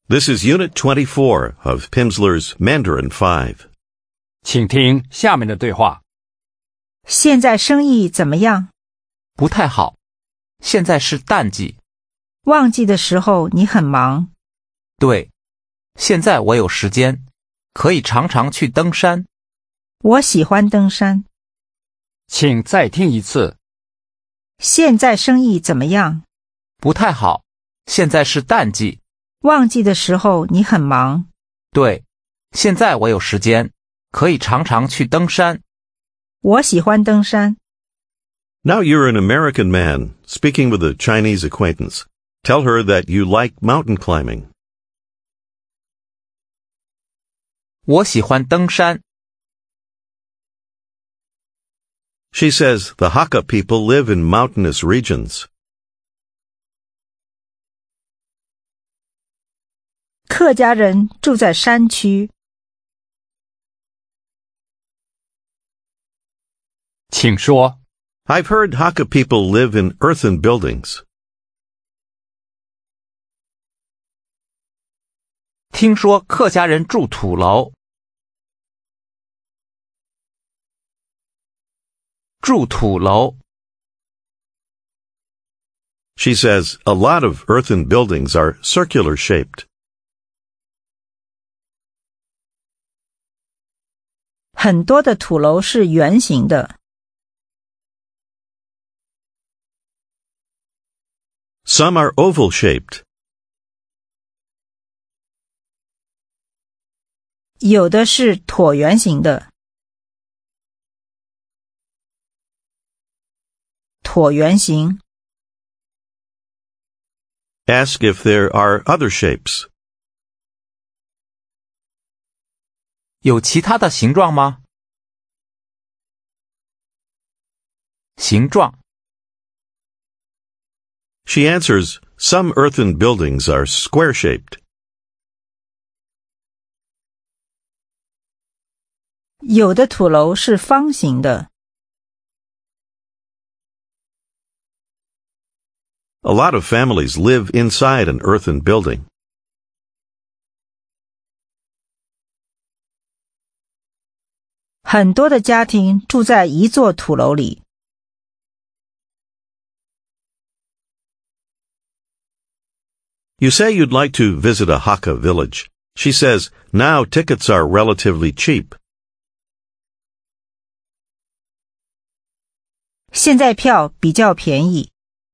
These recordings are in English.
This is Unit 24 of Pimsleur's Mandarin 5. 请听下面的对话。 现在生意怎么样？ 不太好，现在是淡季。 旺季的时候你很忙。 对，现在我有时间，可以常常去登山。 我喜欢登山。 请再听一次。 现在生意怎么样？ 不太好，现在是淡季。 旺季的时候你很忙。 对，现在我有时间，可以常常去登山。 我喜欢登山。 Now you're an American man speaking with a Chinese acquaintance. Tell her that you like mountain climbing. 我喜欢登山。 She says the Hakka people live in mountainous regions. 客家人住在山区。 请说。 I've heard Hakka people live in earthen buildings. 听说客家人住土楼。住土楼。 She says a lot of earthen buildings are circular shaped. 很多的土楼是圆形的。 Some are oval shaped. 有的是椭圆形的。椭圆形。 Ask if there are other shapes. 有其他的形状吗？形状。 She answers, some earthen buildings are square-shaped. 有的土楼是方形的。 A lot of families live inside an earthen building. 很多的家庭住在一座土楼里。 You say you'd like to visit a Hakka village. She says, now tickets are relatively cheap. 现在票比较便宜。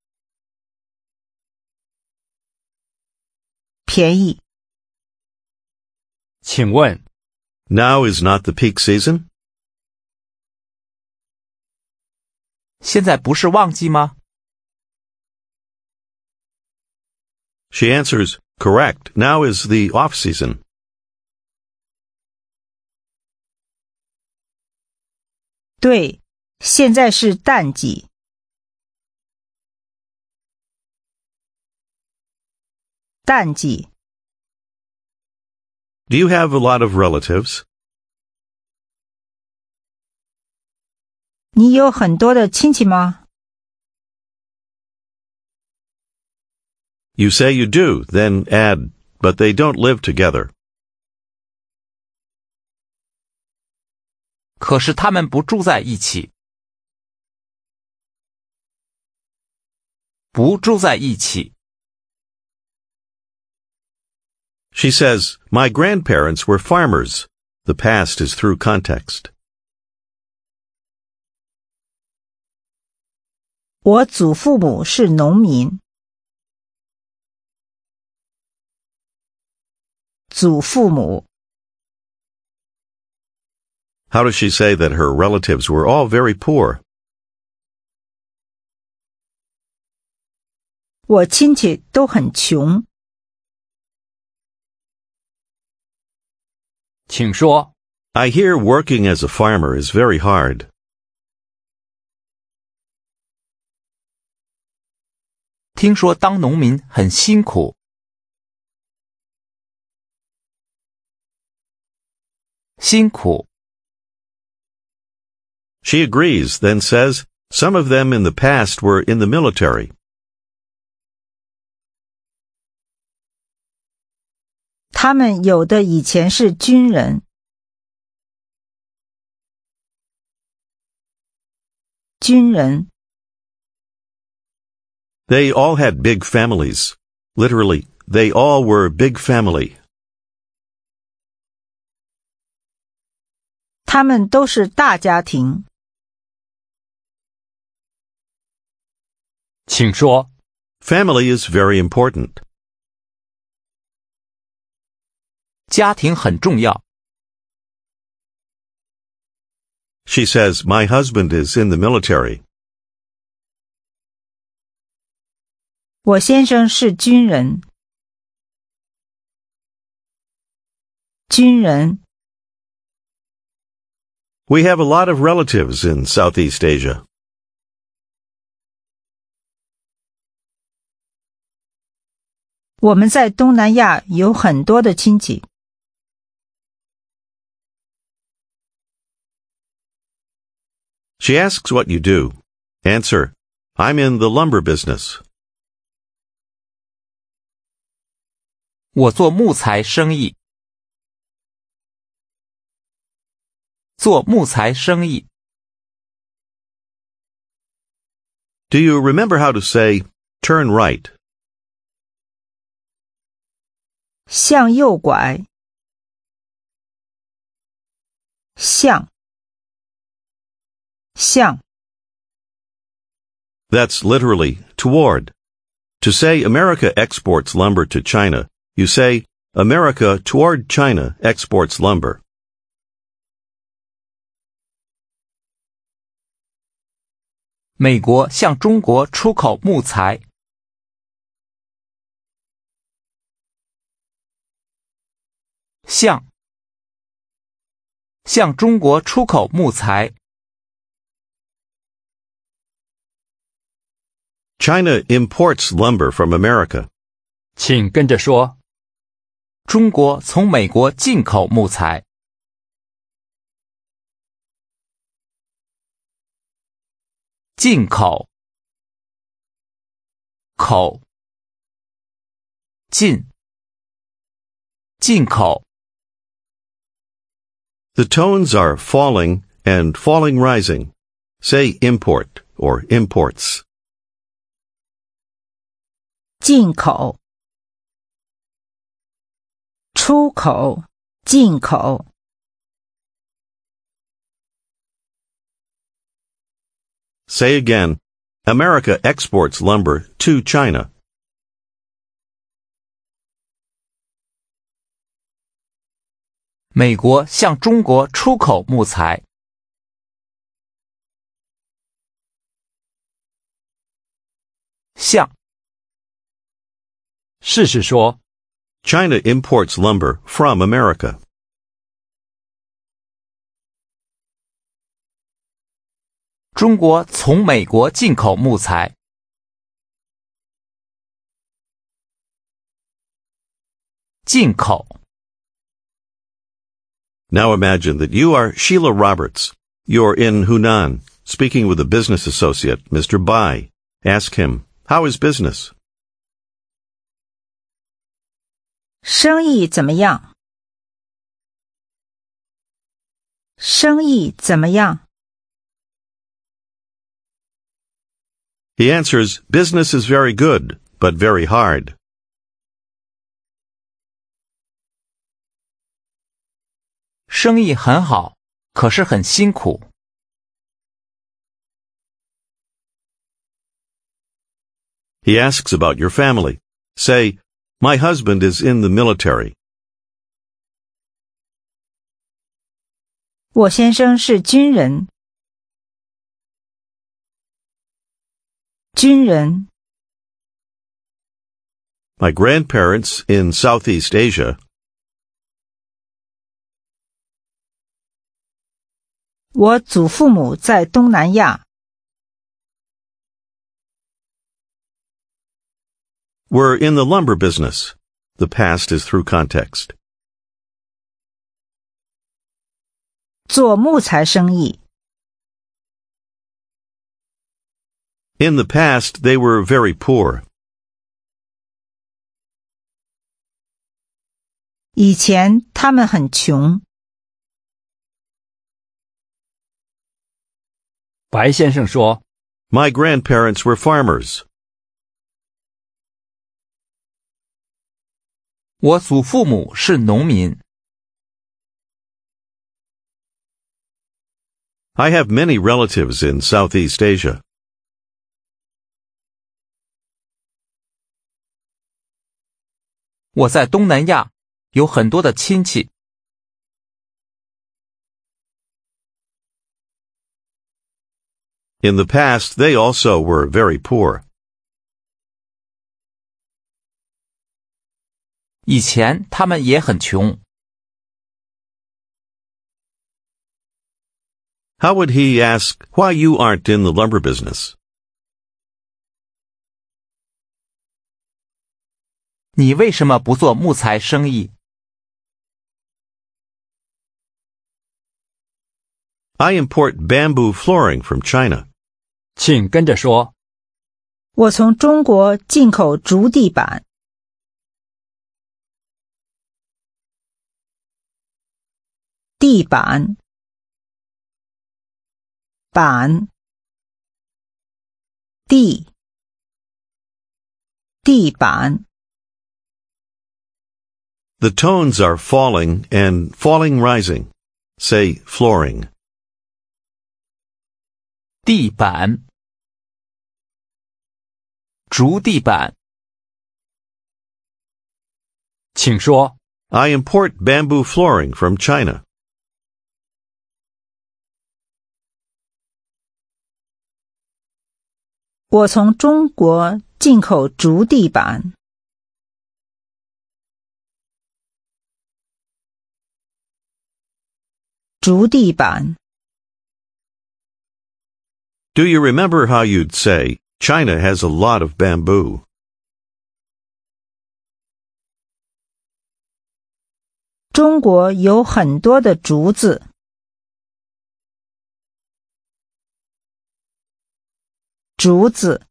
便宜。 请问 Now is not the peak season? 现在不是旺季吗？ She answers, correct, now is the off-season. 对，现在是淡季。淡季。 Do you have a lot of relatives? 你有很多的亲戚吗？ You say you do, then add, but they don't live together. 可是他们不住在一起。不住在一起。 She says, my grandparents were farmers. The past is through context. 我祖父母是农民。祖父母。 How does she say that her relatives were all very poor? 我亲戚都很穷。 请说。 I hear working as a farmer is very hard. 听说当农民很辛苦。辛苦。 She agrees, then says, some of them in the past were in the military. 他们有的以前是军人。军人 They all had big families. Literally, they all were big family. 他们都是大家庭。 请说， Family is very important. 家庭很重要。 She says, my husband is in the military. 我先生是军人。军人 We have a lot of relatives in Southeast Asia. 我们在东南亚有很多的亲戚。 She asks what you do. Answer, I'm in the lumber business. 我做木材生意。做木材生意。 Do you remember how to say, turn right? 向右拐。向 That's literally toward. To say America exports lumber to China, you say America toward China exports lumber. 美国向中国出口木材。向中国出口木材。 China imports lumber from America. 请跟着说， 中国从美国进口木材。进口，口，进口。 The tones are falling and falling rising. Say import or imports. 进口。出口，进口。 Say again, America exports lumber to China. 美国向中国出口木材。向， 试试说， China imports lumber from America. 中国从美国进口木材。进口。 Now imagine that you are Sheila Roberts. You're in Hunan, speaking with a business associate, Mr. Bai. Ask him, how is business? 生意怎么样？生意怎么样？ He answers, business is very good, but very hard. 生意很好，可是很辛苦。 He asks about your family. Say, my husband is in the military. 我先生是军人。军人 My grandparents in Southeast Asia. 我祖父母在东南亚。 Were in the lumber business. The past is through context. 做木材生意。 In the past, they were very poor. 以前他们很穷。 白先生说， My grandparents were farmers. 我祖父母是农民。 I have many relatives in Southeast Asia. 我在东南亚有很多的亲戚。 In the past, they also were very poor. 以前他们也很穷。 How would he ask why you aren't in the lumber business? 你为什么不做木材生意？ I import bamboo flooring from China. 请跟着说， 我从中国进口竹地板。地板，板，地，地板。 The tones are falling and falling rising. Say flooring. 地板，竹地板。 请说， I import bamboo flooring from China. 我从中国进口竹地板。竹地板。 Do you remember how you'd say, China has a lot of bamboo? 中国有很多的竹子。竹子。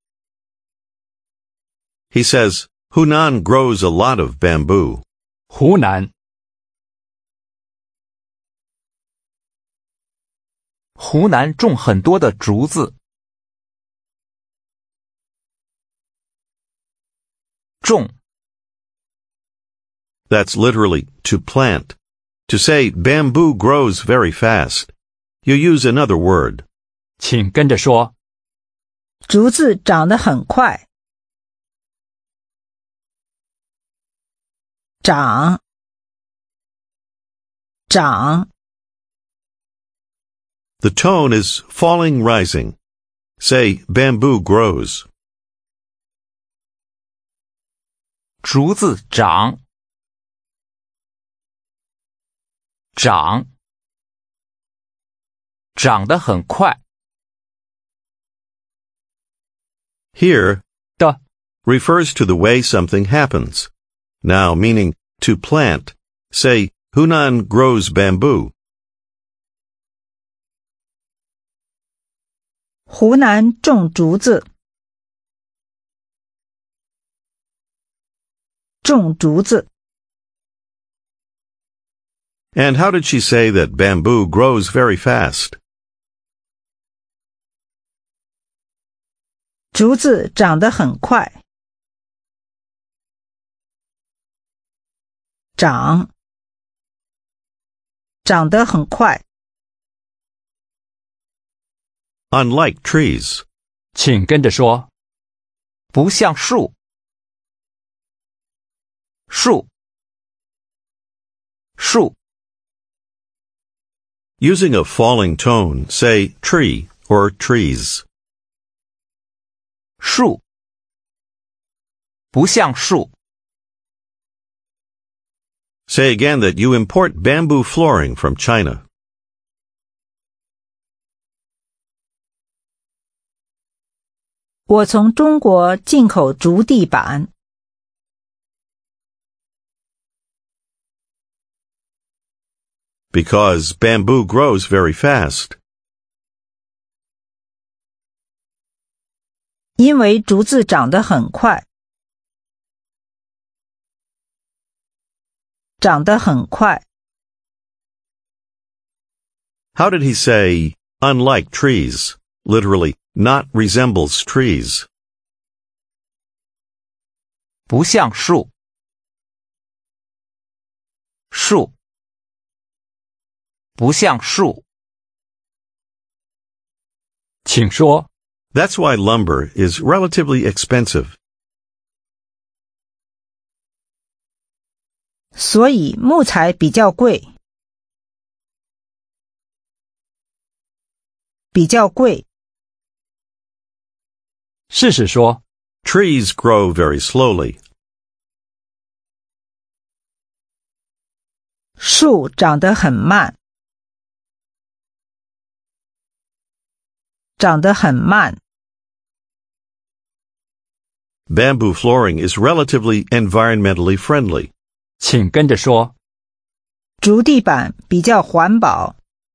He says, Hunan grows a lot of bamboo. 湖南， 湖南种很多的竹子。种， That's literally to plant. To say bamboo grows very fast, you use another word. 请跟着说， 竹子长得很快。长，长。 The tone is falling rising. Say bamboo grows. 竹子长，长，长得很快。 Here 的， refers to the way something happens. Now meaning to plant. Say Hunan grows bamboo. 湖南种竹子。种竹子。 And how did she say that bamboo grows very fast? 竹子长得很快。长，长得很快。 Unlike trees. 请跟着说， 不像树。树，树。 Using a falling tone, say tree or trees. 树，不像树。 Say again that you import bamboo flooring from China. 我从中国进口竹地板。 Because bamboo grows very fast. 因为竹子长得很快。 长得很快。 How did he say, unlike trees? Literally, not resembles trees. 不像树。树。不像树。 请说， That's why lumber is relatively expensive. 所以木材比较贵。比较贵。 试试说， Trees grow very slowly. 树长得很慢。长得很慢。 Bamboo flooring is relatively environmentally friendly. 请跟着说， 竹地板比较环保。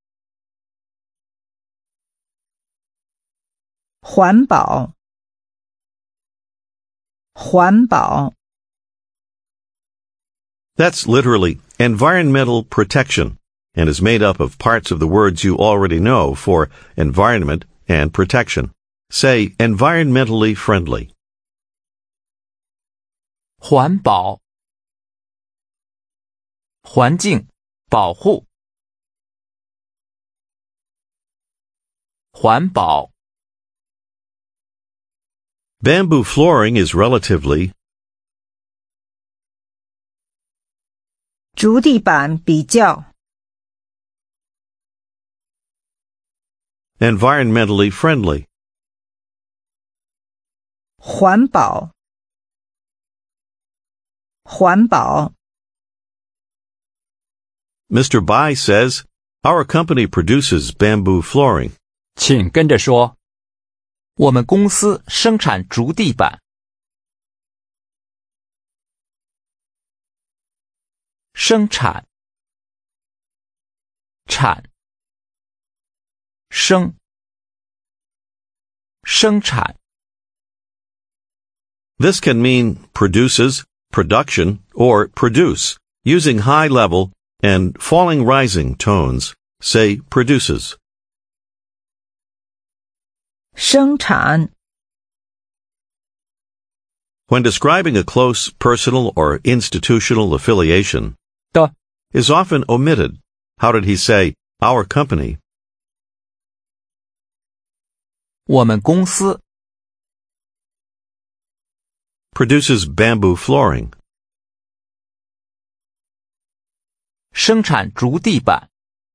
环保。环保。 That's literally environmental protection and is made up of parts of the words you already know for environment and protection. Say environmentally friendly. 环保。环境保护。环保。 Bamboo flooring is relatively. 竹地板比较。 Environmentally friendly. 环保。环保。 Mr. Bai says, our company produces bamboo flooring. 请跟着说， 我们公司生产竹地板。生产。产。生。生产。 This can mean produces, production, or produce, using high level and falling rising tones. Say produces. 生产。 When describing a close personal or institutional affiliation, 的 is often omitted. How did he say, our company? 我们公司 produces bamboo flooring. 生产竹地板。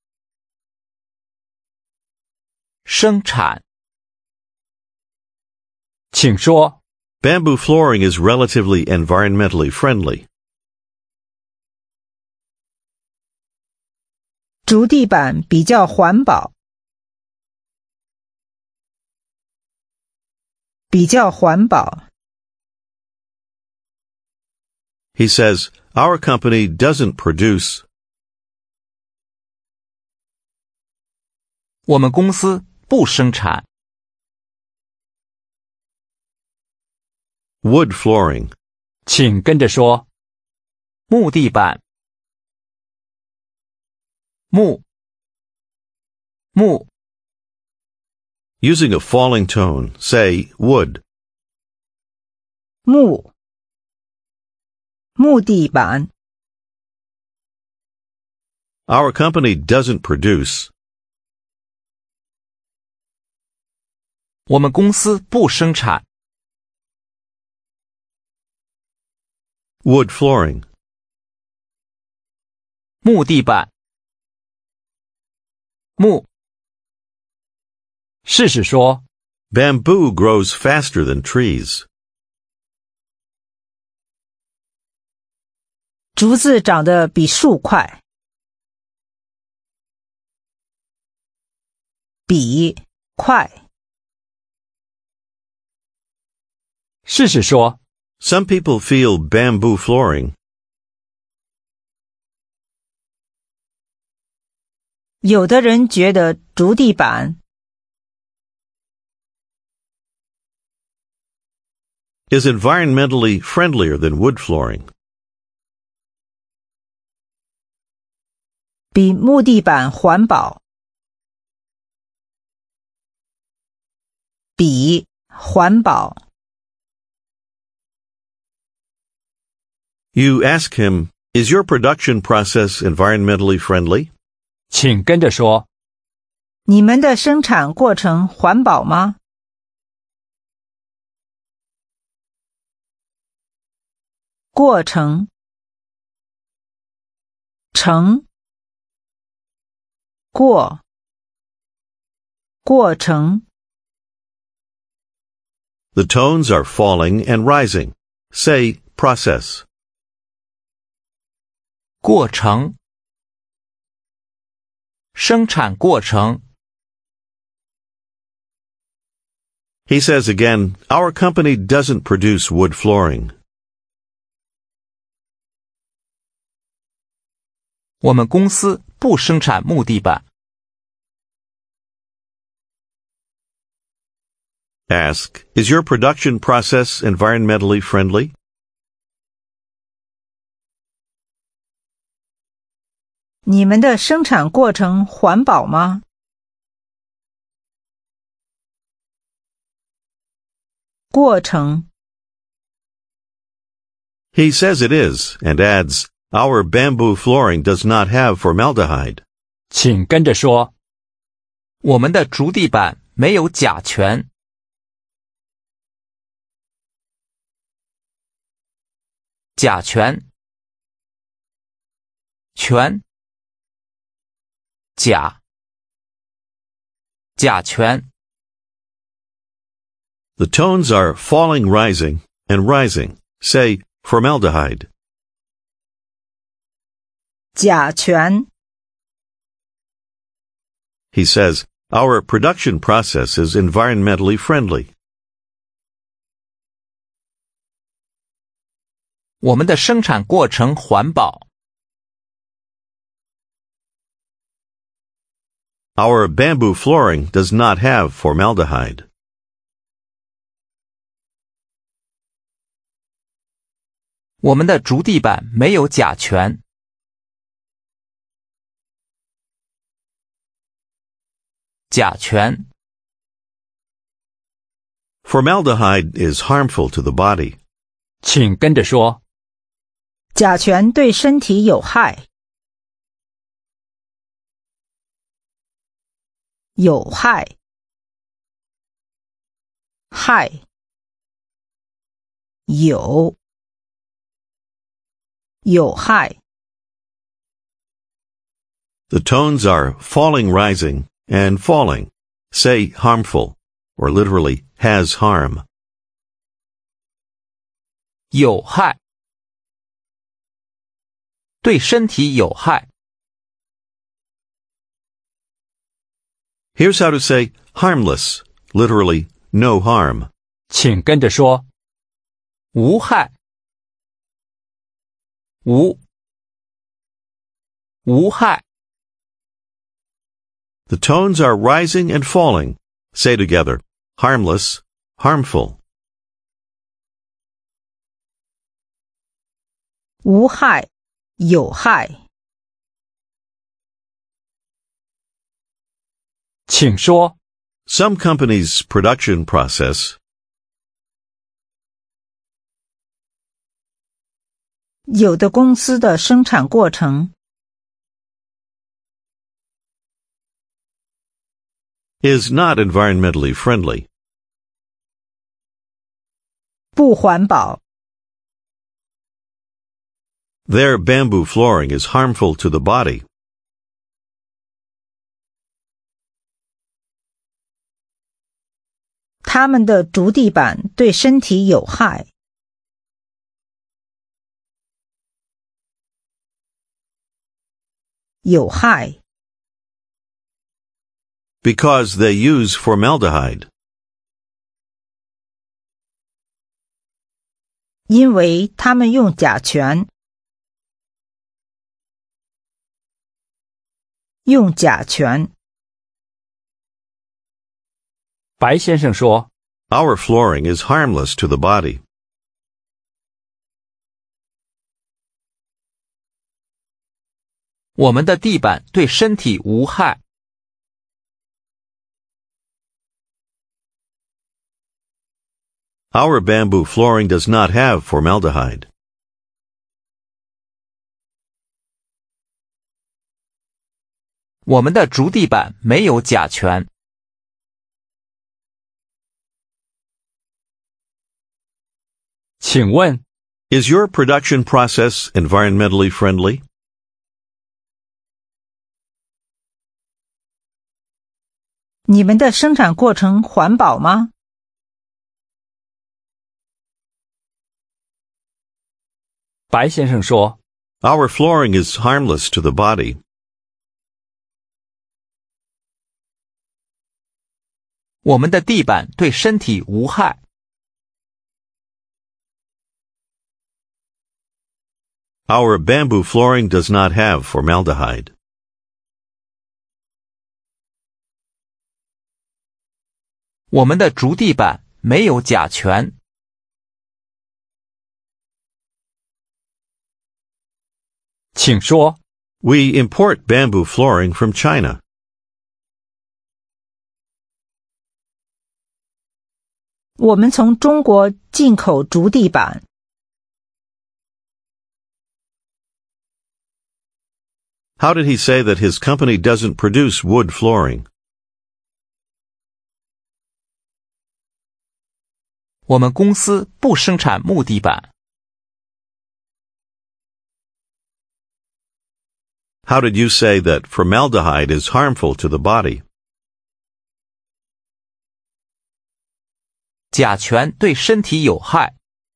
生产。 请说， Bamboo flooring is relatively environmentally friendly. 竹地板比较环保。比较环保。 He says, our company doesn't produce. 我们公司不生产。 wood flooring. 请跟着说， 木地板。木。木。 Using a falling tone, say wood. 木。木地板。 Our company doesn't produce. 我们公司不生产。 wood flooring. 木地板。木。 试试说， Bamboo grows faster than trees. 竹子长得比树快。比快。 试试说， Some people feel bamboo flooring. 有的人觉得竹地板 is environmentally friendlier than wood flooring. 比木地板环保。比环保。 You ask him, is your production process environmentally friendly? 请跟着说。 你们的生产过程环保吗？过程。程。过程。 The tones are falling and rising. Say process. 过程，生产过程。 He says again, our company doesn't produce wood flooring. 我们公司不生产木地板。 Ask, is your production process environmentally friendly? 你们的生产过程环保吗？过程。 He says it is, and adds, our bamboo flooring does not have formaldehyde. 请跟着说。 我们的竹地板没有甲醛。甲醛，醛，甲，甲醛。 The tones are falling, rising, and rising. Say formaldehyde. 甲醛。 He says, our production process is environmentally friendly. 我们的生产过程环保。 Our bamboo flooring does not have formaldehyde. 我们的竹地板没有甲醛。甲醛。 Formaldehyde is harmful to the body. 请跟着说。 甲醛对身体有害。有害。害。有。有害。 The tones are falling, rising, and falling. Say harmful, or literally has harm. 有害，对身体有害。 Here's how to say harmless, literally no harm. 请跟着说。 无害，无，无害。 The tones are rising and falling. Say together, harmless, harmful. 无害。有害。 请说。 Some companies' production process 有的公司的生产过程 is not environmentally friendly. 不环保。 Their bamboo flooring is harmful to the body. 他们的竹地板对身体有害。有害。 Because they use formaldehyde. 因为他们用甲醛。用甲醛。 白先生说。 Our flooring is harmless to the body. 我们的地板对身体无害。 Our bamboo flooring does not have formaldehyde. 我们的竹地板没有甲醛。 请问 Is your production process environmentally friendly? 你们的生产过程环保吗？ 白先生说， Our flooring is harmless to the body. 我们的地板对身体无害。 Our bamboo flooring does not have formaldehyde. 我们的竹地板没有甲醛。 请说， We import bamboo flooring from China. 我们从中国进口竹地板。 How did he say that his company doesn't produce wood flooring? 我们公司不生产木地板。 How did you say that formaldehyde is harmful to the body? 甲醛对身体有害。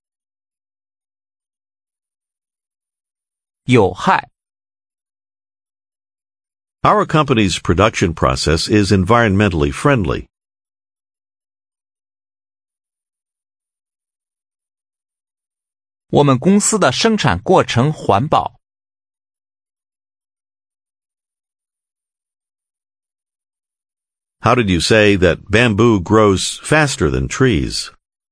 有害。 Our company's production process is environmentally friendly. 我们公司的生产过程环保。 How did you say that bamboo grows faster than trees?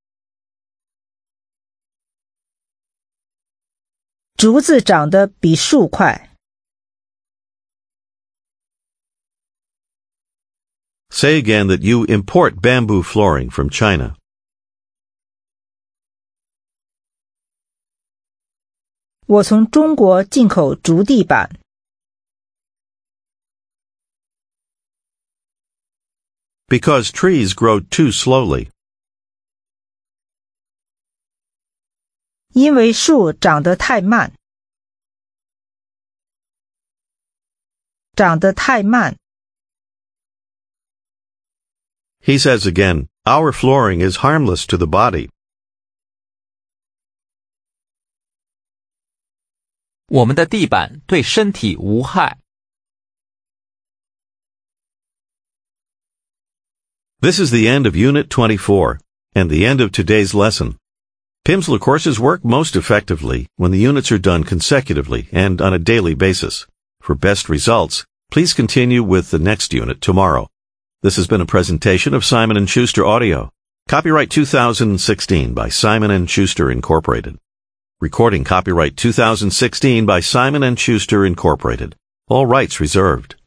竹子长得比树快。 Say again that you import bamboo flooring from China. 我从中国进口竹地板。 Because trees grow too slowly. 因为树长得太慢。长得太慢。 He says again, our flooring is harmless to the body. 我们的地板对身体无害。 This is the end of Unit 24, and the end of today's lesson. Pimsleur courses work most effectively when the units are done consecutively and on a daily basis. For best results, please continue with the next unit tomorrow. This has been a presentation of Simon & Schuster Audio. Copyright 2016 by Simon & Schuster Incorporated. Recording copyright 2016 by Simon & Schuster Incorporated. All rights reserved.